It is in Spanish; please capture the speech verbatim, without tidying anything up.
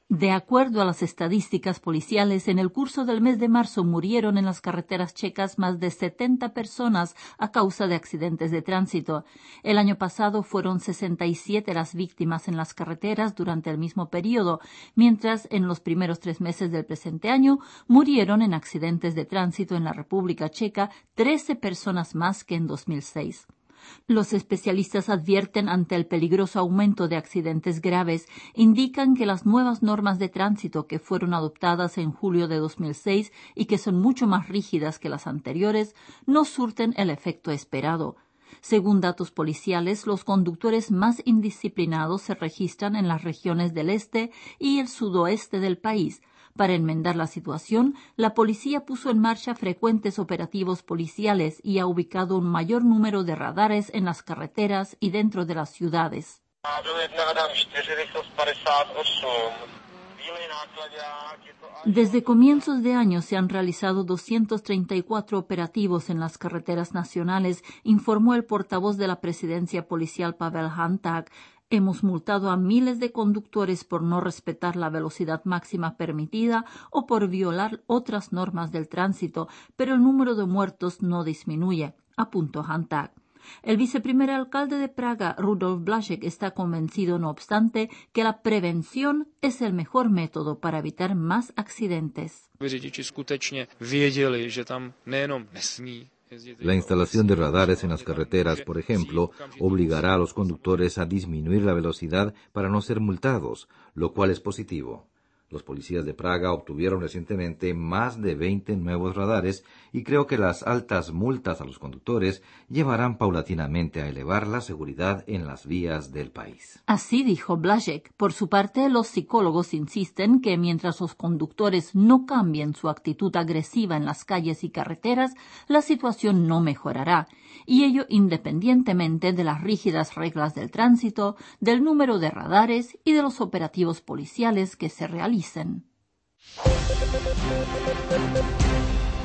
De acuerdo a las estadísticas policiales, en el curso del mes de marzo murieron en las carreteras checas más de setenta personas a causa de accidentes de tránsito. El año pasado fueron sesenta y siete las víctimas en las carreteras durante el mismo periodo, mientras en los primeros tres meses del presente año murieron en accidentes de tránsito en la República Checa trece personas más que en dos mil seis. Los especialistas advierten ante el peligroso aumento de accidentes graves, indican que las nuevas normas de tránsito que fueron adoptadas en julio de dos mil seis y que son mucho más rígidas que las anteriores, no surten el efecto esperado. Según datos policiales, los conductores más indisciplinados se registran en las regiones del este y el sudoeste del país. Para enmendar la situación, la policía puso en marcha frecuentes operativos policiales y ha ubicado un mayor número de radares en las carreteras y dentro de las ciudades. Desde comienzos de año se han realizado doscientos treinta y cuatro operativos en las carreteras nacionales, informó el portavoz de la presidencia policial Pavel Hanták. Hemos multado a miles de conductores por no respetar la velocidad máxima permitida o por violar otras normas del tránsito, pero el número de muertos no disminuye, apuntó Hanták. El viceprimer alcalde de Praga, Rudolf Blažek, está convencido, no obstante, que la prevención es el mejor método para evitar más accidentes. La instalación de radares en las carreteras, por ejemplo, obligará a los conductores a disminuir la velocidad para no ser multados, lo cual es positivo. Los policías de Praga obtuvieron recientemente más de veinte nuevos radares y creo que las altas multas a los conductores llevarán paulatinamente a elevar la seguridad en las vías del país. Así dijo Blažek. Por su parte, los psicólogos insisten que mientras los conductores no cambien su actitud agresiva en las calles y carreteras, la situación no mejorará, y ello independientemente de las rígidas reglas del tránsito, del número de radares y de los operativos policiales que se realicen.